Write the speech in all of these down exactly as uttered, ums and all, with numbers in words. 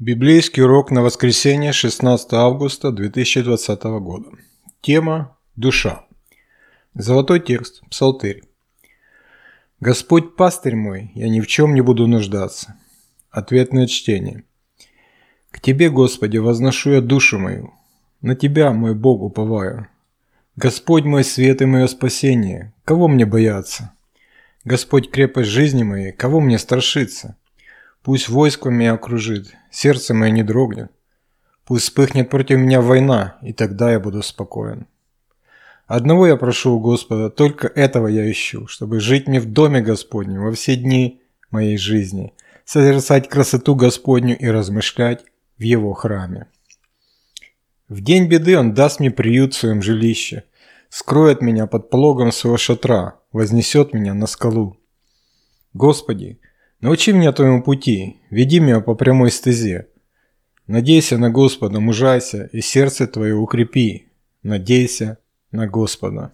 Библейский урок на воскресенье, шестнадцатое августа две тысячи двадцатого года. Тема «Душа». Золотой текст, Псалтырь. «Господь пастырь мой, я ни в чем не буду нуждаться». Ответное чтение. «К Тебе, Господи, возношу я душу мою, на Тебя, мой Бог, уповаю. Господь мой свет и мое спасение, кого мне бояться? Господь крепость жизни моей, кого мне страшиться? Пусть войско меня окружит, сердце мое не дрогнет. Пусть вспыхнет против меня война, и тогда я буду спокоен. Одного я прошу у Господа, только этого я ищу, чтобы жить мне в доме Господнем во все дни моей жизни, созерцать красоту Господню и размышлять в Его храме. В день беды Он даст мне приют в своем жилище, скроет меня под пологом своего шатра, вознесет меня на скалу. Господи, научи меня Твоему пути, веди меня по прямой стезе. Надейся на Господа, мужайся, и сердце Твое укрепи. Надейся на Господа».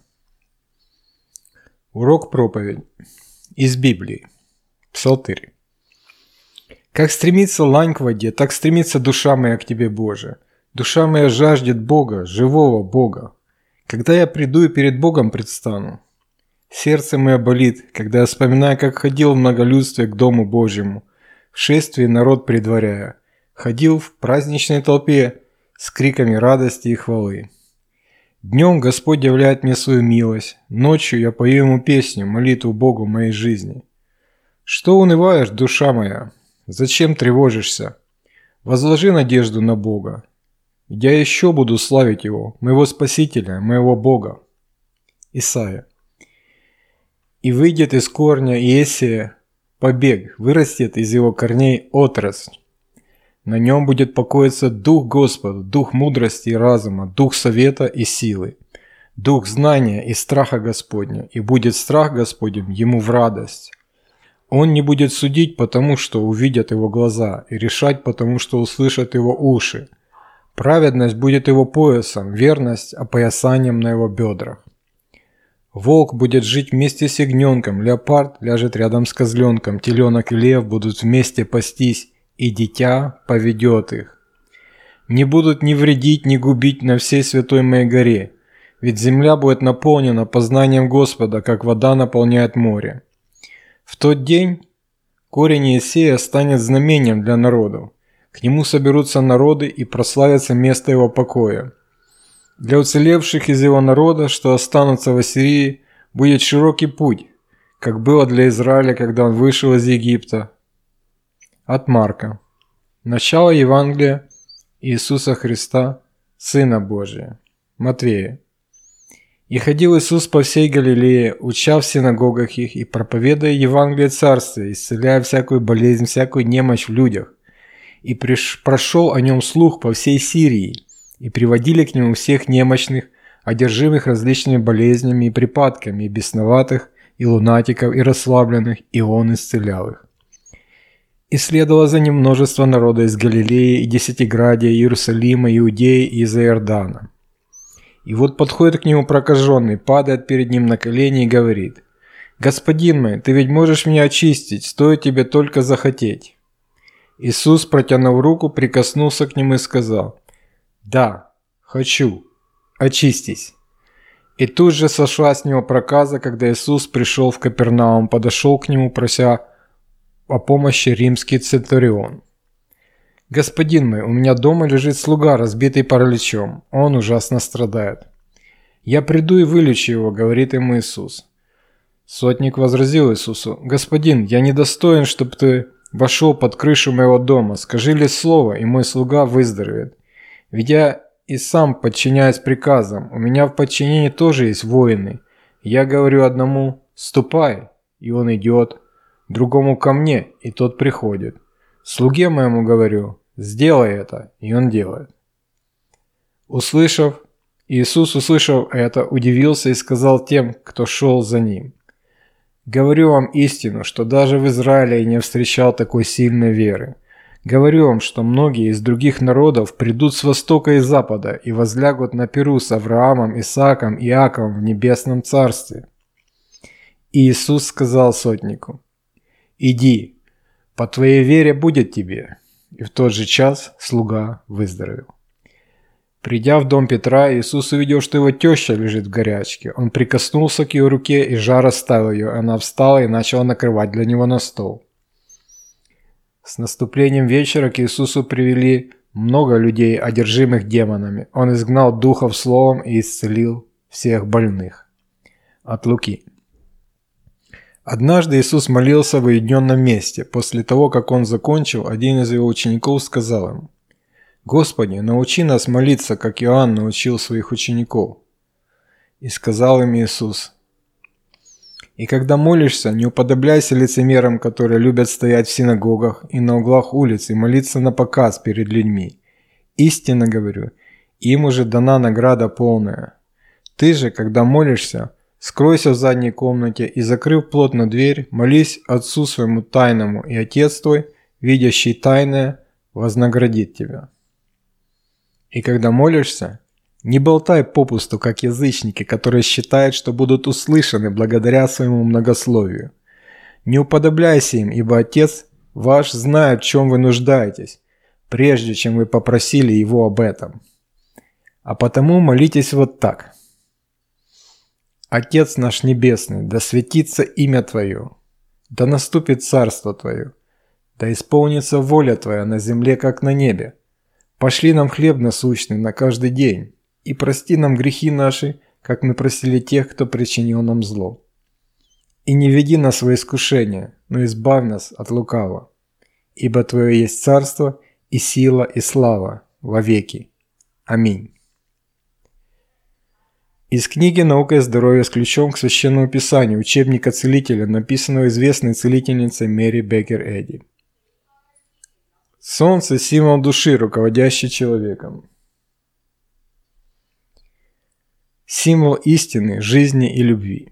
Урок проповедь из Библии. Псалтырь. «Как стремится лань к воде, так стремится душа моя к Тебе, Боже. Душа моя жаждет Бога, живого Бога. Когда я приду и перед Богом предстану, сердце мое болит, когда я вспоминаю, как ходил в многолюдстве к Дому Божьему, в шествии народ предваряя, ходил в праздничной толпе с криками радости и хвалы. Днем Господь являет мне свою милость, ночью я пою Ему песню, молитву Богу моей жизни. Что унываешь, душа моя? Зачем тревожишься? Возложи надежду на Бога. Я еще буду славить Его, моего Спасителя, моего Бога». Исайя. «И выйдет из корня Иессея побег, вырастет из его корней отрасль. На нем будет покоиться Дух Господа, Дух мудрости и разума, Дух совета и силы, Дух знания и страха Господня, и будет страх Господень ему в радость. Он не будет судить, потому что увидят его глаза, и решать, потому что услышат его уши. Праведность будет его поясом, верность опоясанием на его бедрах. Волк будет жить вместе с ягненком, леопард ляжет рядом с козленком, теленок и лев будут вместе пастись, и дитя поведет их. Не будут ни вредить, ни губить на всей святой моей горе, ведь земля будет наполнена познанием Господа, как вода наполняет море. В тот день корень Иессея станет знамением для народов, к нему соберутся народы и прославится место его покоя. Для уцелевших из его народа, что останутся в Ассирии, будет широкий путь, как было для Израиля, когда он вышел из Египта». От Марка. Начало Евангелия Иисуса Христа, Сына Божия. Матвея. «И ходил Иисус по всей Галилее, уча в синагогах их и проповедуя Евангелие Царствия, исцеляя всякую болезнь, всякую немощь в людях. И приш... прошел о нем слух по всей Сирии, и приводили к нему всех немощных, одержимых различными болезнями и припадками, и бесноватых, и лунатиков, и расслабленных, и он исцелял их. И следовало за ним множество народа из Галилеи, и Десятиградия, Иерусалима, Иудеи и из Иордана. И вот подходит к нему прокаженный, падает перед ним на колени и говорит: „Господин мой, ты ведь можешь меня очистить, стоит тебе только захотеть». Иисус, протянув руку, прикоснулся к нему и сказал: „Да, хочу, очистись». И тут же сошла с него проказа, когда Иисус пришел в Капернаум, подошел к нему, прося о помощи римский центурион. «Господин мой, у меня дома лежит слуга, разбитый параличом, он ужасно страдает». «Я приду и вылечу его», — говорит ему Иисус. Сотник возразил Иисусу: «Господин, я недостоин, чтобы ты вошел под крышу моего дома, скажи лишь слово, и мой слуга выздоровеет. Ведь я и сам подчиняюсь приказам, у меня в подчинении тоже есть воины. Я говорю одному: ступай, и он идет, другому ко мне, и тот приходит. Слуге моему говорю: сделай это, и он делает». Услышав, Иисус, услышав это, удивился и сказал тем, кто шел за ним: «Говорю вам истину, что даже в Израиле я не встречал такой сильной веры. Говорю вам, что многие из других народов придут с востока и запада и возлягут на пиру с Авраамом, Исааком и Иаковом в небесном царстве». И Иисус сказал сотнику: «Иди, по твоей вере будет тебе». и в тот же час слуга выздоровел. Придя в дом Петра, Иисус увидел, что его теща лежит в горячке. Он прикоснулся к ее руке, и жар оставил ее. Она встала и начала накрывать для него на стол. С наступлением вечера к Иисусу привели много людей, одержимых демонами. Он изгнал духов словом и исцелил всех больных. От Луки. Однажды Иисус молился в уединенном месте. После того, как он закончил, один из его учеников сказал ему: «Господи, научи нас молиться, как Иоанн научил своих учеников». И сказал им Иисус: «И когда молишься, не уподобляйся лицемерам, которые любят стоять в синагогах и на углах улиц и молиться напоказ перед людьми. Истинно говорю, им уже дана награда полная. Ты же, когда молишься, скройся в задней комнате и, закрыв плотно дверь, молись Отцу своему тайному, и Отец твой, видящий тайное, вознаградит тебя. И когда молишься, не болтай попусту, как язычники, которые считают, что будут услышаны благодаря своему многословию. Не уподобляйся им, ибо Отец ваш знает, в чем вы нуждаетесь, прежде чем вы попросили Его об этом. А потому молитесь вот так. Отец наш Небесный, да светится имя Твое, да наступит царство Твое, да исполнится воля Твоя на земле, как на небе. Пошли нам хлеб насущный на каждый день, и прости нам грехи наши, как мы просили тех, кто причинил нам зло. И не веди нас во искушение, но избавь нас от лукавого. Ибо Твое есть царство, и сила, и слава во веки. Аминь». Из книги «Наука и здоровье» с ключом к Священному Писанию, учебника целителя, написанного известной целительницей Мэри Беккер Эдди. Солнце – символ души, руководящий человеком. Символ истины, жизни и любви.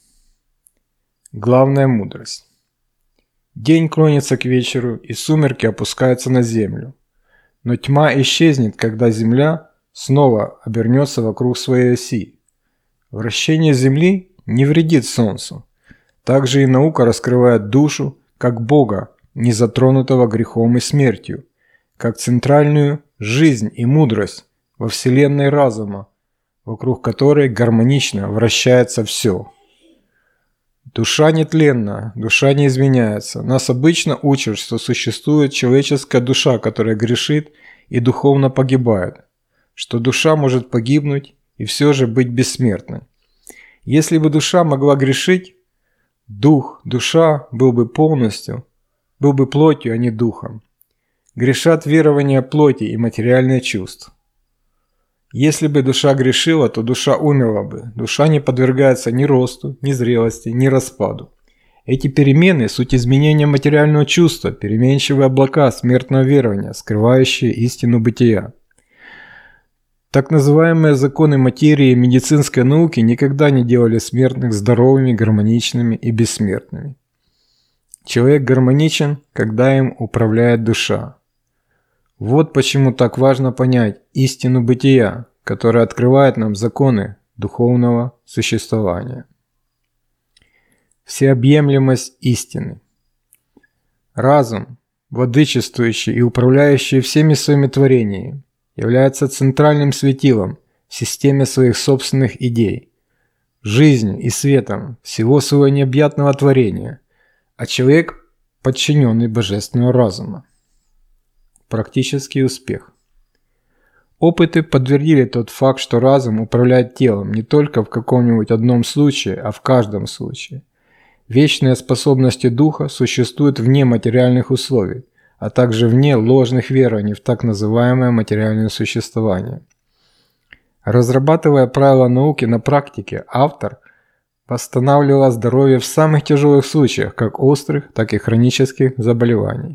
Главная мудрость. День клонится к вечеру, и сумерки опускаются на землю. Но тьма исчезнет, когда земля снова обернется вокруг своей оси. Вращение Земли не вредит Солнцу. Также и наука раскрывает душу, как Бога, не затронутого грехом и смертью, как центральную жизнь и мудрость во вселенной разума, вокруг которой гармонично вращается все. Душа нетленна, душа не изменяется. Нас обычно учат, что существует человеческая душа, которая грешит и духовно погибает, что душа может погибнуть и все же быть бессмертной. Если бы душа могла грешить, дух, душа был бы полностью, был бы плотью, а не духом. Грешат верования плоти и материальные чувства. Если бы душа грешила, то душа умерла бы. Душа не подвергается ни росту, ни зрелости, ни распаду. Эти перемены – суть изменения материального чувства, переменчивые облака смертного верования, скрывающие истину бытия. Так называемые законы материи и медицинской науки никогда не делали смертных здоровыми, гармоничными и бессмертными. Человек гармоничен, когда им управляет душа. Вот почему так важно понять истину бытия, которая открывает нам законы духовного существования. Всеобъемлемость истины. Разум, владычествующий и управляющий всеми своими творениями, является центральным светилом в системе своих собственных идей, жизнью и светом всего своего необъятного творения, а человек – подчиненный божественного разума. Практический успех. Опыты подтвердили тот факт, что разум управляет телом не только в каком-нибудь одном случае, а в каждом случае. Вечные способности духа существуют вне материальных условий, а также вне ложных верований в так называемое материальное существование. Разрабатывая правила науки на практике, автор восстанавливал здоровье в самых тяжелых случаях, как острых, так и хронических заболеваний.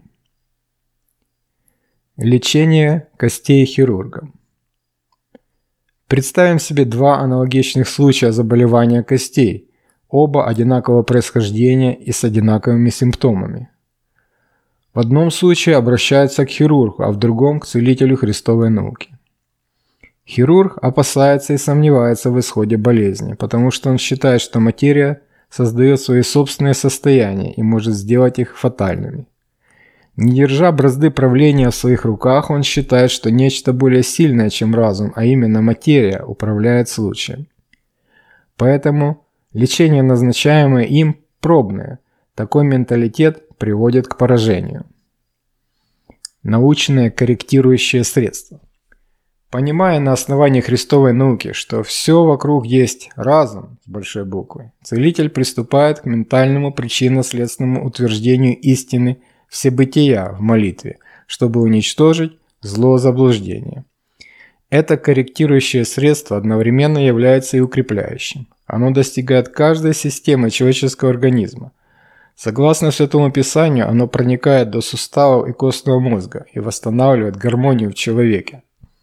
Лечение костей хирургом. Представим себе два аналогичных случая заболевания костей, оба одинакового происхождения и с одинаковыми симптомами. В одном случае обращаются к хирургу, а в другом – к целителю Христовой науки. Хирург опасается и сомневается в исходе болезни, потому что он считает, что материя создает свои собственные состояния и может сделать их фатальными. Не держа бразды правления в своих руках, он считает, что нечто более сильное, чем разум, а именно материя, управляет случаем. Поэтому лечение, назначаемое им, пробное. Такой менталитет приводит к поражению. Научные корректирующие средства. Понимая на основании Христовой науки, что все вокруг есть разум с большой буквы, целитель приступает к ментальному причинно-следственному утверждению истины всебытия в молитве, чтобы уничтожить зло заблуждения. Это корректирующее средство одновременно является и укрепляющим. Оно достигает каждой системы человеческого организма. Согласно Святому Писанию, оно проникает до суставов и костного мозга и восстанавливает гармонию в человеке.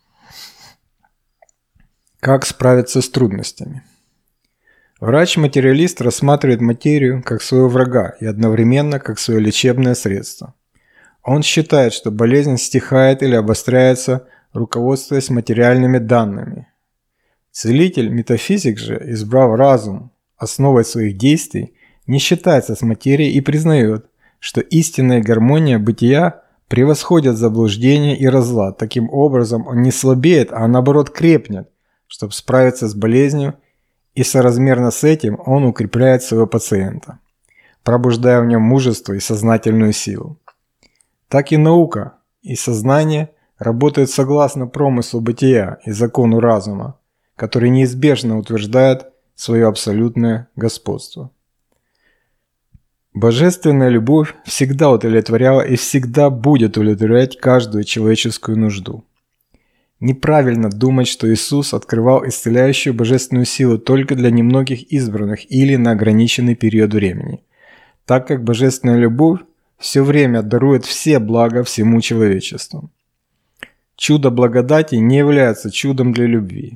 Как справиться с трудностями? Врач-материалист рассматривает материю как своего врага и одновременно как свое лечебное средство. Он считает, что болезнь стихает или обостряется, руководствуясь материальными данными. Целитель-метафизик же, избрав разум основой своих действий, не считается с материей и признает, что истинная гармония бытия превосходит заблуждение и разлад. Таким образом, он не слабеет, а наоборот крепнет, чтобы справиться с болезнью, и соразмерно с этим он укрепляет своего пациента, пробуждая в нем мужество и сознательную силу. Так и наука и сознание работают согласно промыслу бытия и закону разума, который неизбежно утверждает свое абсолютное господство. Божественная любовь всегда удовлетворяла и всегда будет удовлетворять каждую человеческую нужду. Неправильно думать, что Иисус открывал исцеляющую божественную силу только для немногих избранных или на ограниченный период времени, так как божественная любовь все время дарует все блага всему человечеству. Чудо благодати не является чудом для любви.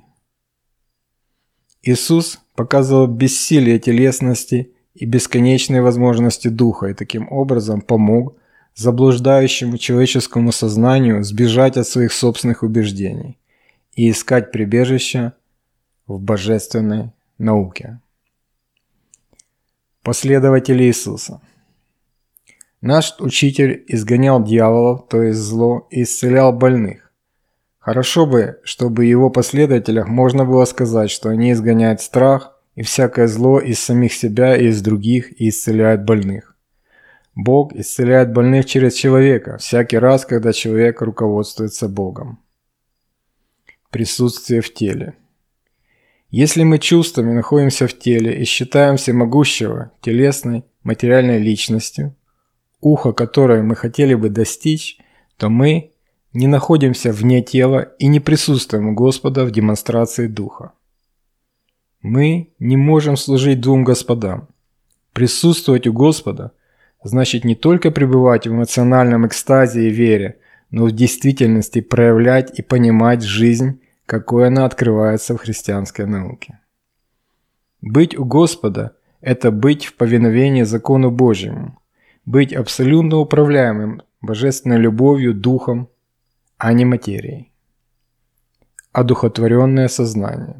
Иисус показывал бессилие телесности и бесконечные возможности духа и таким образом помог заблуждающему человеческому сознанию сбежать от своих собственных убеждений и искать прибежище в божественной науке. Последователи Иисуса. Наш учитель изгонял дьяволов, то есть зло, и исцелял больных. Хорошо бы, чтобы его последователях можно было сказать, что они изгоняют страх и всякое зло из самих себя и из других и исцеляют больных. Бог исцеляет больных через человека, всякий раз, когда человек руководствуется Богом. Присутствие в теле. Если мы чувствами находимся в теле и считаем всемогущего телесной, материальной личностью, ухо которой мы хотели бы достичь, то мы не находимся вне тела и не присутствуем у Господа в демонстрации Духа. Мы не можем служить двум Господам. Присутствовать у Господа значит не только пребывать в эмоциональном экстазе и вере, но в действительности проявлять и понимать жизнь, какой она открывается в христианской науке. Быть у Господа – это быть в повиновении закону Божьему, быть абсолютно управляемым божественной любовью, духом, а не материей. Одухотворенное сознание.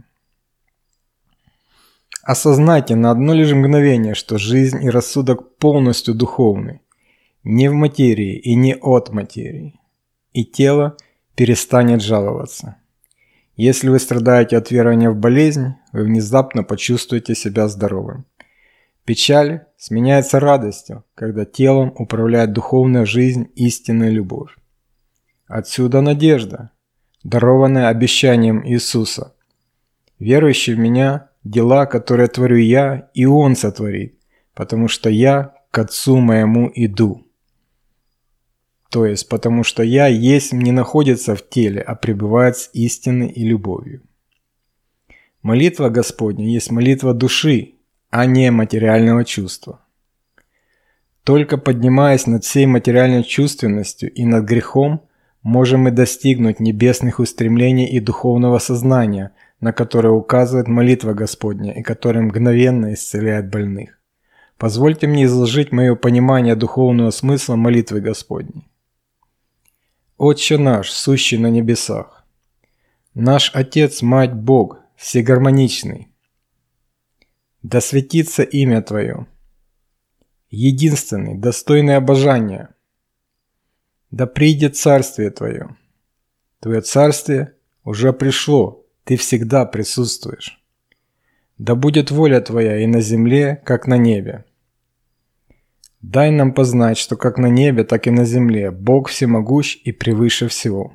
Осознайте на одно лишь мгновение, что жизнь и рассудок полностью духовны, не в материи и не от материи, и тело перестанет жаловаться. Если вы страдаете от верования в болезнь, вы внезапно почувствуете себя здоровым. Печаль сменяется радостью, когда телом управляет духовная жизнь, истинная любовь. Отсюда надежда, дарованная обещанием Иисуса. Верующий в Меня, дела, которые творю Я, и Он сотворит, потому что Я к Отцу Моему иду. То есть, потому что Я есть не находится в теле, а пребывает с истиной и любовью. Молитва Господня есть молитва души, а не материального чувства. Только поднимаясь над всей материальной чувственностью и над грехом, можем мы достигнуть небесных устремлений и духовного сознания, на которое указывает молитва Господня и которое мгновенно исцеляет больных. Позвольте мне изложить мое понимание духовного смысла молитвы Господней. Отче наш, сущий на небесах, наш Отец, Мать, Бог, всегармоничный, да светится имя Твое, единственный, достойный обожания, Да придет Царствие Твое. Твое Царствие уже пришло, Ты всегда присутствуешь. Да будет воля Твоя и на земле, как на небе. Дай нам познать, что как на небе, так и на земле Бог всемогущ и превыше всего.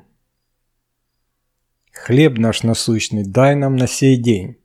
Хлеб наш насущный дай нам на сей день.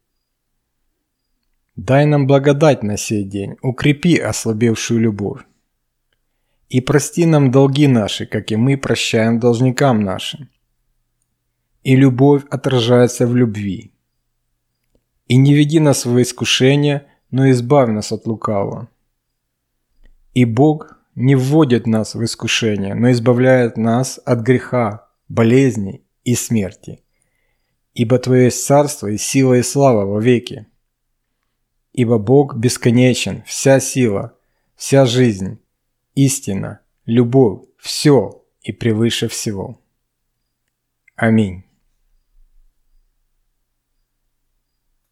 Дай нам благодать на сей день, укрепи ослабевшую любовь. И прости нам долги наши, как и мы прощаем должникам нашим. И любовь отражается в любви. И не веди нас в искушение, но избавь нас от лукавого. И Бог не вводит нас в искушение, но избавляет нас от греха, болезней и смерти. Ибо Твое есть царство и сила и слава во веки. Ибо Бог бесконечен, вся сила, вся жизнь, истина, любовь, все и превыше всего. Аминь.